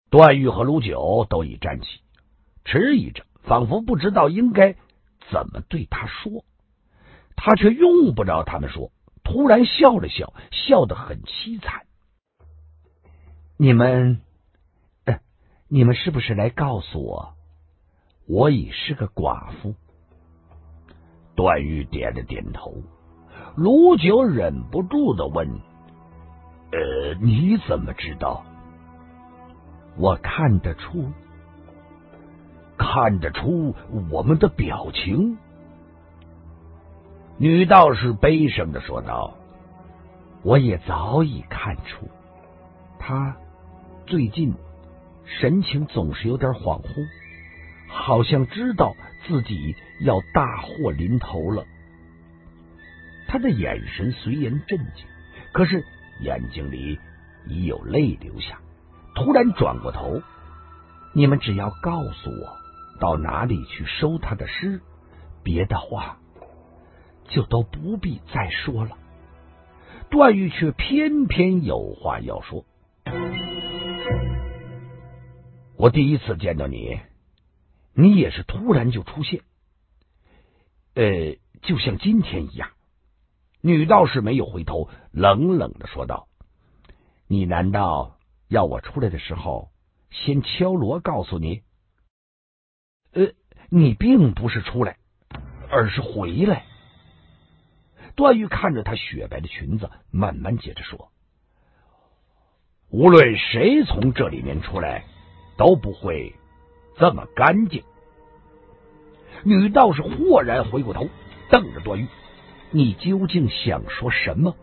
段誉和卢九都已站起，迟疑着，仿佛不知道应该怎么对他说。他却用不着他们说，突然笑了笑，笑得很凄惨。你们是不是来告诉我已是个寡妇？段誉点了点头。卢九忍不住的问：你怎么知道？我看得出我们的表情。女道士悲声的说道：我也早已看出，他最近神情总是有点恍惚，好像知道自己要大祸临头了。他的眼神虽然震惊，可是眼睛里已有泪流下。突然转过头：你们只要告诉我到哪里去收他的尸，别的话就都不必再说了。段誉却偏偏有话要说：我第一次见到你，你也是突然就出现，就像今天一样。女道士没有回头，冷冷的说道：你难道要我出来的时候先敲锣告诉你？你并不是出来，而是回来。段誉看着她雪白的裙子，慢慢接着说：无论谁从这里面出来，都不会这么干净。女道士豁然回过头，瞪着段誉：你究竟想说什么？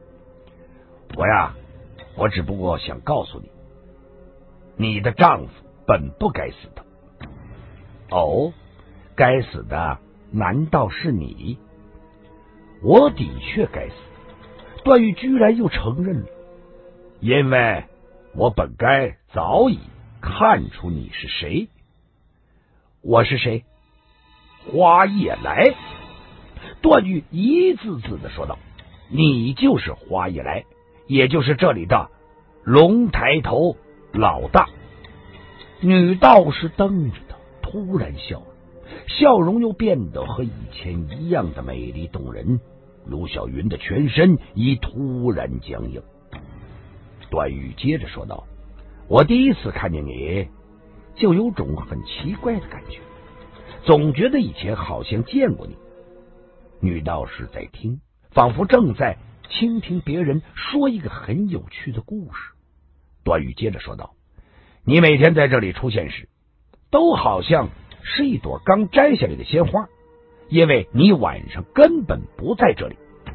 我只不过想告诉你，你的丈夫本不该死的。哦，该死的难道是你？我的确该死。段誉居然又承认了，因为我本该早已看出你是谁。我是谁？花叶来。段誉一字字的说道：你就是花叶来，也就是这里的龙抬头老大。女道士瞪着他，突然笑了，笑容又变得和以前一样的美丽动人。卢小云的全身已突然僵硬。段誉接着说道：我第一次看见你，就有种很奇怪的感觉，总觉得以前好像见过你。女道士在听，仿佛正在倾听别人说一个很有趣的故事。段誉接着说道：你每天在这里出现时，都好像是一朵刚摘下来的鲜花，因为你晚上根本不在这里。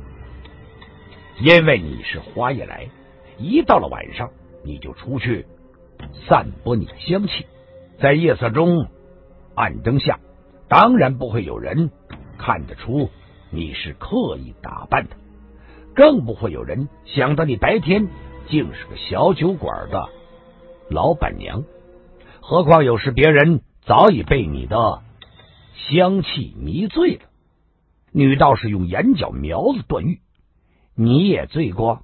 因为你是花叶来，一到了晚上你就出去散播你的香气，在夜色中暗灯下，当然不会有人看得出你是刻意打扮的，更不会有人想到你白天竟是个小酒馆的老板娘。何况有时别人早已被你的香气迷醉了。女道士用眼角瞄了段誉：你也醉过？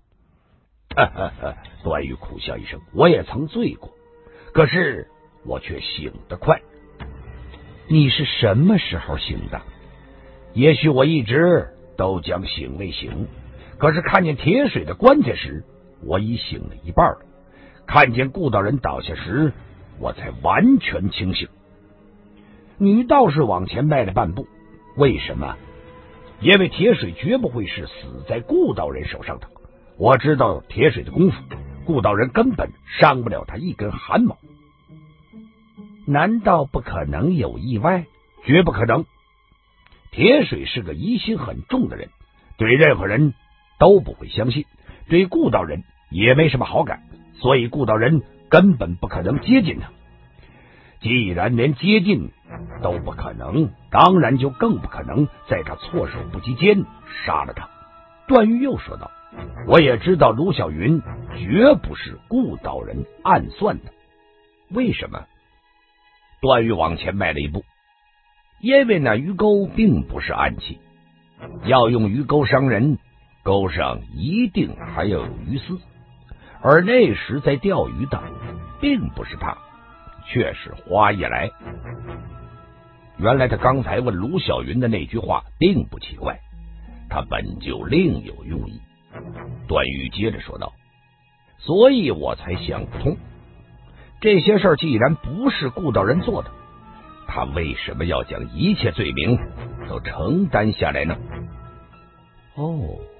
段誉苦笑一声：我也曾醉过，可是我却醒得快。你是什么时候醒的？也许我一直都将醒未醒，可是看见铁水的棺材时，我已醒了一半了。看见顾道人倒下时，我才完全清醒。女道士往前迈了半步：为什么？因为铁水绝不会是死在顾道人手上的。我知道铁水的功夫，顾道人根本伤不了他一根汗毛。难道不可能有意外？绝不可能。铁水是个疑心很重的人，对任何人都不会相信，对顾道人也没什么好感，所以顾道人根本不可能接近他。既然连接近都不可能，当然就更不可能在他措手不及间杀了他。段誉又说道：我也知道卢小云绝不是顾道人暗算的。为什么？段誉往前迈了一步：因为那鱼钩并不是暗器，要用鱼钩伤人，钩上一定还要有鱼丝，而那时在钓鱼的并不是他，却是花叶来。原来他刚才问卢小云的那句话并不奇怪，他本就另有用意。段誉接着说道：所以我才想不通，这些事儿既然不是顾道人做的，他为什么要将一切罪名都承担下来呢？哦，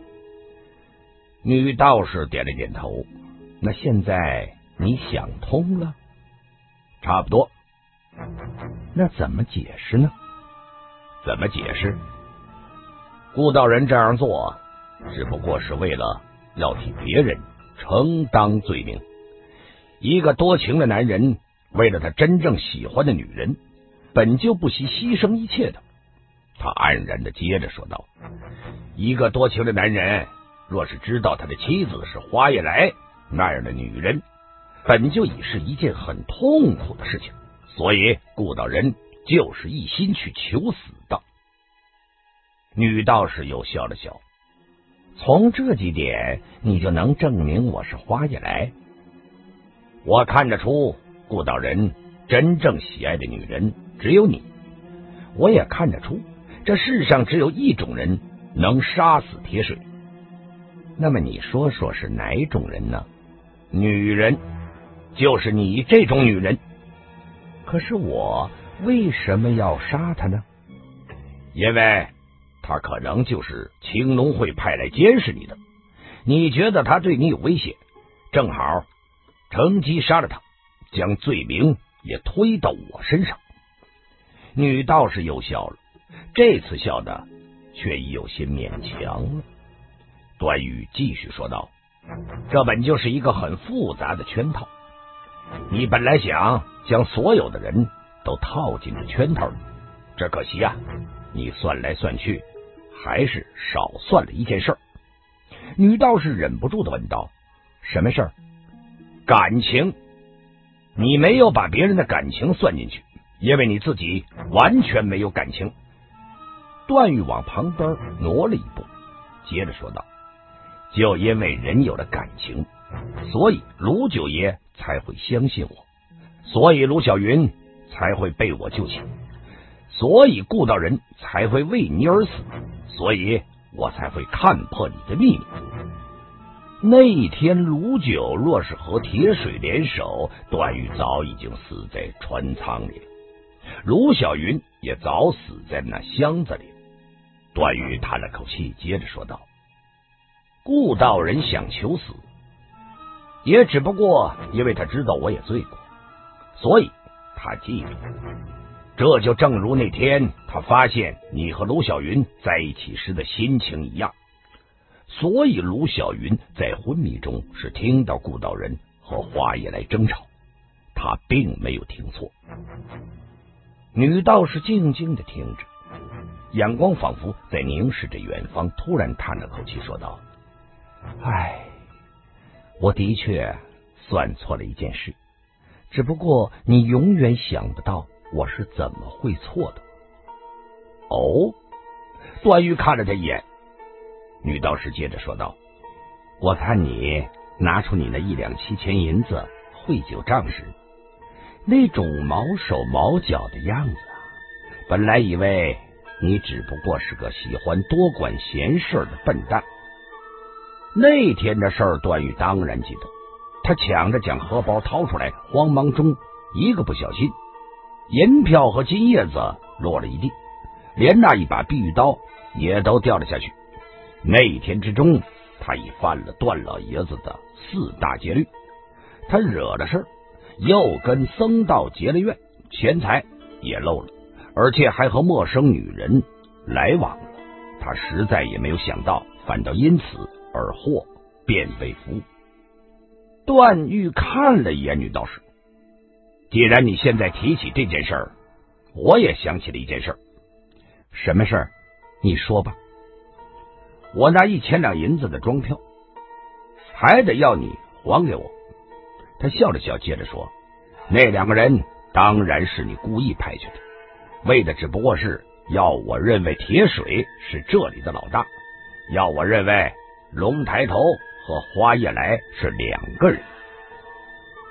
女道士点了点头。那现在你想通了？差不多。那怎么解释呢？怎么解释？顾道人这样做只不过是为了要替别人承担罪名。一个多情的男人为了他真正喜欢的女人，本就不惜牺牲一切的。他黯然的接着说道：一个多情的男人若是知道他的妻子是花叶来那样的女人，本就已是一件很痛苦的事情，所以顾道人就是一心去求死的。女道士又笑了笑：从这几点你就能证明我是花叶来？我看得出顾道人真正喜爱的女人只有你，我也看得出这世上只有一种人能杀死铁水。那么你说说是哪种人呢？女人，就是你这种女人。可是我为什么要杀她呢？因为她可能就是青龙会派来监视你的，你觉得她对你有威胁，正好乘机杀了她，将罪名也推到我身上。女道士又笑了，这次笑的却已有些勉强了。段誉继续说道：这本就是一个很复杂的圈套，你本来想将所有的人都套进这圈套里，这可惜啊，你算来算去还是少算了一件事。女道士忍不住的问道：什么事儿？感情。你没有把别人的感情算进去，因为你自己完全没有感情。段誉往旁边挪了一步，接着说道：就因为人有了感情，所以卢九爷才会相信我，所以卢小云才会被我救起，所以顾道人才会为你而死，所以我才会看破你的秘密。那一天卢九若是和铁水联手，段誉早已经死在船舱里了，卢小云也早死在那箱子里。段誉叹了口气，接着说道：顾道人想求死，也只不过因为他知道我也罪过，所以他记住。这就正如那天他发现你和卢小云在一起时的心情一样，所以卢小云在昏迷中是听到顾道人和花叶来争吵，他并没有听错。女道士静静的听着，眼光仿佛在凝视着远方，突然叹了口气说道：唉，我的确算错了一件事，只不过你永远想不到我是怎么会错的。哦，段誉看了他一眼。女道士接着说道：我看你拿出你那1两7钱银子汇酒账时，那种毛手毛脚的样子啊，本来以为你只不过是个喜欢多管闲事的笨蛋。那天的事儿段誉当然记得，他抢着将荷包掏出来，慌忙中一个不小心，银票和金叶子落了一地，连那一把碧玉刀也都掉了下去。那一天之中，他已犯了段老爷子的4大戒律，他惹了事，又跟僧道结了怨，钱财也漏了，而且还和陌生女人来往了。他实在也没有想到，反倒因此而祸变为福。段誉看了一眼女道士，既然你现在提起这件事儿，我也想起了一件事儿。什么事儿？你说吧。我那1000两银子的庄票还得要你还给我。他笑了笑，接着说：那2个人当然是你故意派去的，为的只不过是要我认为铁水是这里的老大，要我认为龙抬头和花叶来是2个人。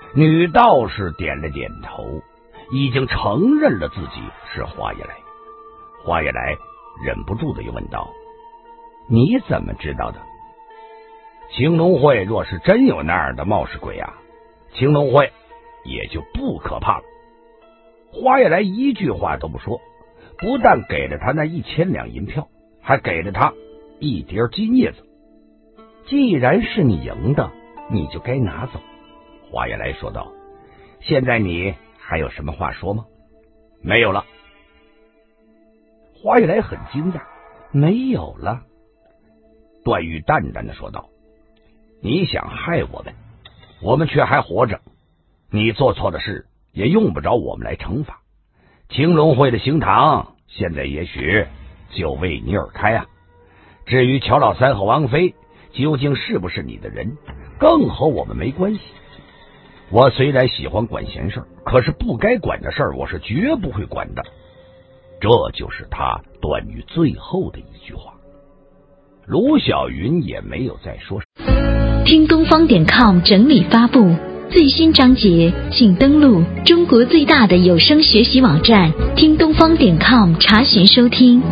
女道士点了点头，已经承认了自己是花爷来。花爷来忍不住的又问道：你怎么知道的？青龙会若是真有那样的冒失鬼啊，青龙会也就不可怕了。花爷来一句话都不说，不但给了他那1000两银票，还给了他一碟金叶子。既然是你赢的，你就该拿走。花爷来说道：现在你还有什么话说吗？没有了。花爷来很惊讶，没有了。段誉淡淡的说道：你想害我们，我们却还活着，你做错的事也用不着我们来惩罚。青龙会的行堂现在也许就为你而开啊。至于乔老三和王妃究竟是不是你的人，更和我们没关系。我虽然喜欢管闲事，可是不该管的事我是绝不会管的。这就是他段誉最后的一句话。卢晓云也没有再说。 听东方.com 整理发布最新章节，请登录中国最大的有声学习网站听东方.com查询收听。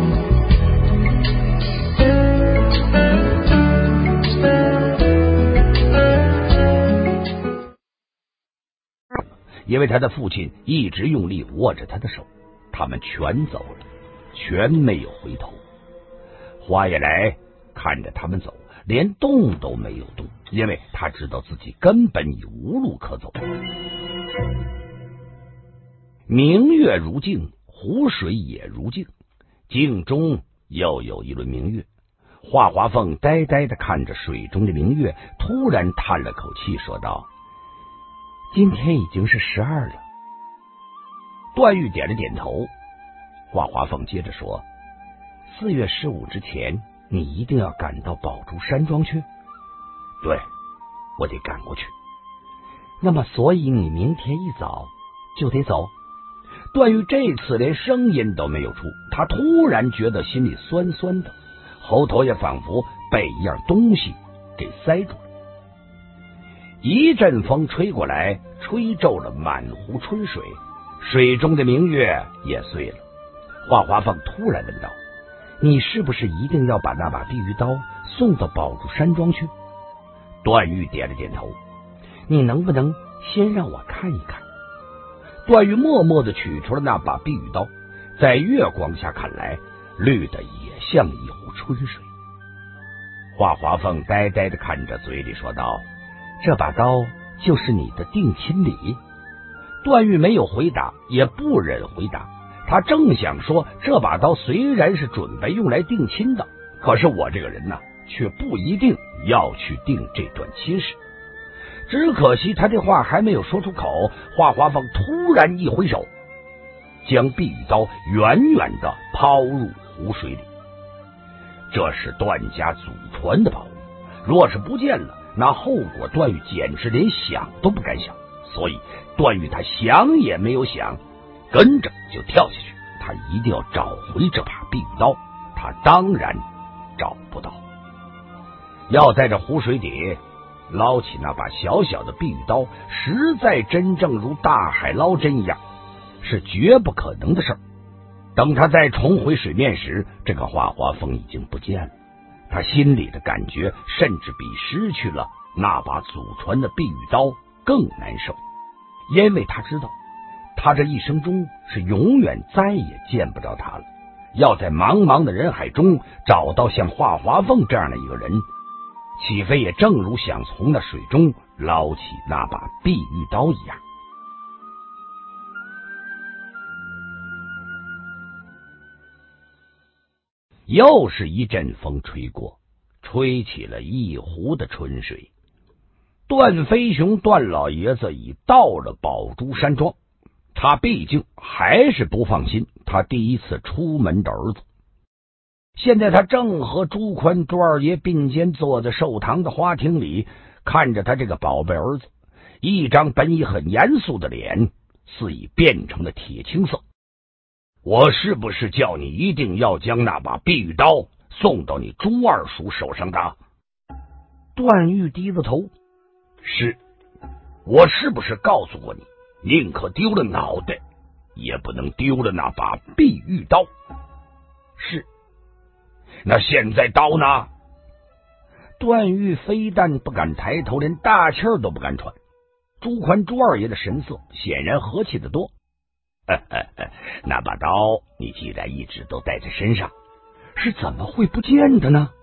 因为他的父亲一直用力握着他的手，他们全走了，全没有回头。花爷来看着他们走，连动都没有动，因为他知道自己根本已无路可走。明月如镜，湖水也如镜，镜中又有一轮明月。华华凤呆呆地看着水中的明月，突然叹了口气说道：今天已经是12了。段誉点了点头。华华凤接着说：4月15之前你一定要赶到宝珠山庄去。对，我得赶过去。那么所以你明天一早就得走？段誉这次连声音都没有出，他突然觉得心里酸酸的，喉头也仿佛被一样东西给塞住了。一阵风吹过来，吹皱了满湖春水，水中的明月也碎了。华华凤突然问道：你是不是一定要把那把碧玉刀送到宝珠山庄去？段誉点了点头。你能不能先让我看一看？段誉默默地取出了那把碧玉刀，在月光下看来，绿的也像一湖春水。华华凤呆呆地看着，嘴里说道：这把刀就是你的定亲礼。段誉没有回答，也不忍回答。他正想说，这把刀虽然是准备用来定亲的，可是我这个人呢，却不一定要去定这段亲事。只可惜他这话还没有说出口，华华凤突然一挥手，将碧玉刀远远地抛入湖水里。这是段家祖传的宝物，若是不见了，那后果段誉简直连想都不敢想。所以段誉他想也没有想，跟着就跳下去。他一定要找回这把碧玉刀，他当然找不到。要在这湖水底捞起那把小小的碧玉刀，实在真正如大海捞针一样，是绝不可能的事儿。等他再重回水面时，这个华华凤已经不见了。他心里的感觉甚至比失去了那把祖传的碧玉刀更难受，因为他知道他这一生中是永远再也见不着他了。要在茫茫的人海中找到像华华凤这样的一个人，岂非也正如想从那水中捞起那把碧玉刀一样。又是一阵风吹过，吹起了一湖的春水。段飞雄段老爷子已到了宝珠山庄，他毕竟还是不放心他第一次出门的儿子。现在他正和朱宽朱二爷并肩坐在寿堂的花厅里，看着他这个宝贝儿子，一张本已很严肃的脸似已变成了铁青色。我是不是叫你一定要将那把碧玉刀送到你朱二叔手上的？段誉低着头，是。 我是不是告诉过你，宁可丢了脑袋，也不能丢了那把碧玉刀？ 是。 那现在刀呢？ 段誉非但不敢抬头，连大气儿都不敢喘。朱宽朱二爷的神色显然和气得多。 那把刀你既然一直都带在身上， 是怎么会不见的呢？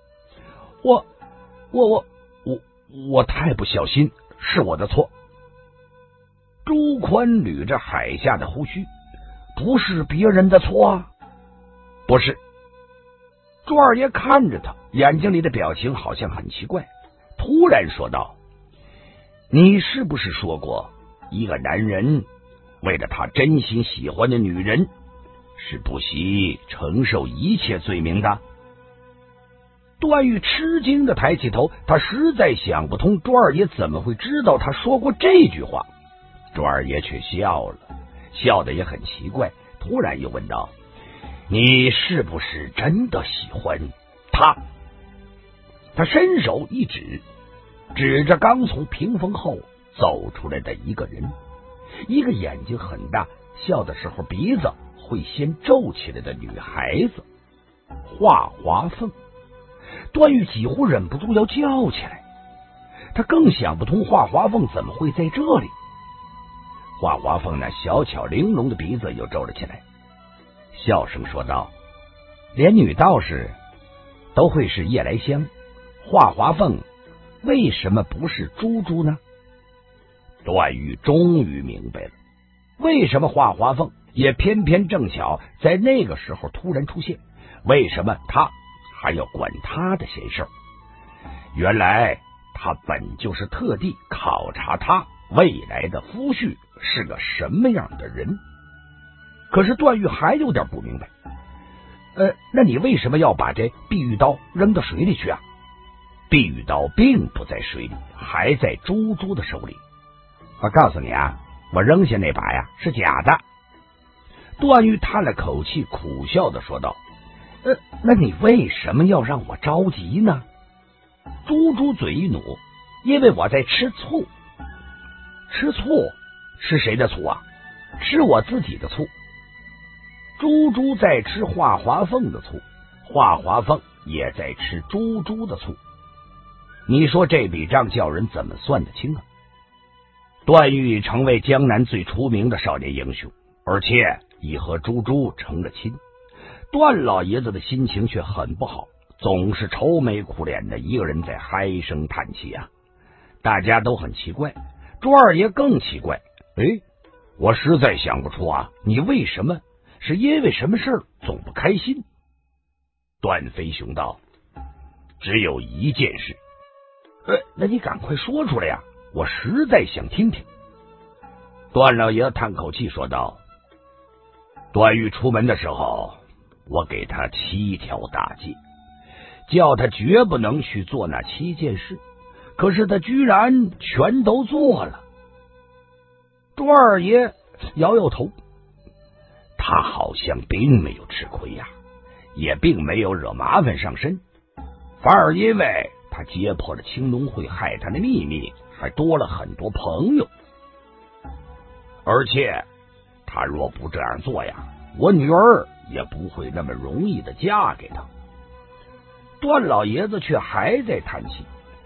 我太不小心，是我的错。 朱宽捋着海下的胡须，不是别人的错啊。 不是。 朱二爷看着他，眼睛里的表情好像很奇怪，突然说道：你是不是说过，一个男人为了他真心喜欢的女人，是不惜承受一切罪名的？ 段誉吃惊的抬起头，他实在想不通朱二爷怎么会知道他说过这句话。 朱二爷却笑了，笑得也很奇怪，突然又问道：你是不是真的喜欢他？他伸手一指，指着刚从屏风后走出来的一个人，一个眼睛很大，笑的时候鼻子会先皱起来的女孩子，华华凤。段誉几乎忍不住要叫起来，他更想不通华华凤怎么会在这里。华华凤那小巧玲珑的鼻子又皱了起来，笑声说道：连女道士都会是夜来香，华华凤为什么不是猪猪呢？段誉终于明白了，为什么华华凤也偏偏正巧在那个时候突然出现，为什么他还要管他的闲事儿？原来他本就是特地考察他未来的夫婿是个什么样的人。可是段誉还有点不明白，那你为什么要把这碧玉刀扔到水里去啊？碧玉刀并不在水里，还在猪猪的手里。我告诉你啊，我扔下那把呀是假的。段誉叹了口气，苦笑的说道：那你为什么要让我着急呢？猪猪嘴一努：因为我在吃醋。吃醋？吃谁的醋啊？吃我自己的醋。猪猪在吃华华凤的醋，华华凤也在吃猪猪的醋。你说这笔账叫人怎么算得清啊？段誉成为江南最出名的少年英雄，而且已和猪猪成了亲。段老爷子的心情却很不好，总是愁眉苦脸的一个人在唉声叹气啊。大家都很奇怪，朱二爷更奇怪，我实在想不出啊，你为什么，是因为什么事总不开心？段飞雄道：只有一件事。那你赶快说出来呀，我实在想听听。段老爷叹口气说道：段誉出门的时候，我给他7条大戒，叫他绝不能去做那7件事，可是他居然全都做了。朱二爷摇摇头，他好像并没有吃亏呀，也并没有惹麻烦上身，反而因为他揭破了青龙会害他的秘密，还多了很多朋友。而且他若不这样做呀，我女儿也不会那么容易的嫁给他。段老爷子却还在叹气：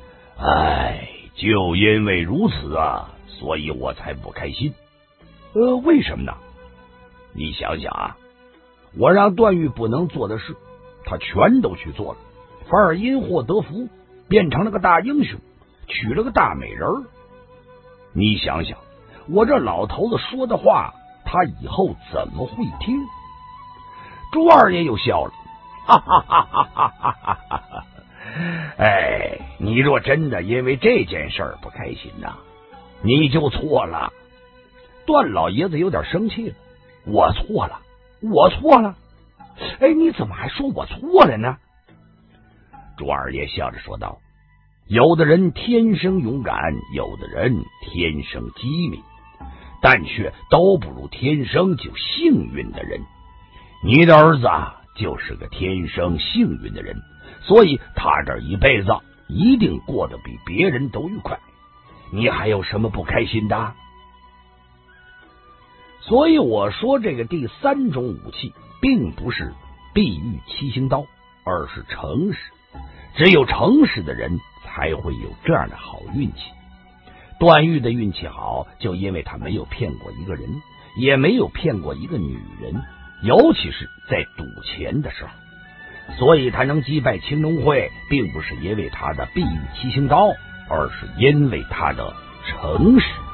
就因为如此啊，所以我才不开心。为什么呢？你想想啊，我让段誉不能做的事，他全都去做了，反而因祸得福，变成了个大英雄，娶了个大美人儿。你想想，我这老头子说的话，他以后怎么会听？朱二爷又笑了，哈哈哈哈哈哈哈哈！你若真的因为这件事儿不开心呐，你就错了。段老爷子有点生气了：我错了，我错了。你怎么还说我错了呢？朱二爷笑着说道：有的人天生勇敢，有的人天生机敏，但却都不如天生就幸运的人。你的儿子就是个天生幸运的人，所以他这一辈子一定过得比别人都愉快。 你还有什么不开心的？ 所以我说，这个第三种武器并不是碧玉七星刀，而是诚实。只有诚实的人才会有这样的好运气。段誉的运气好，就因为他没有骗过一个人，也没有骗过一个女人，尤其是在赌钱的时候。所以他能击败青龙会，并不是因为他的碧玉七星刀，而是因为他的诚实。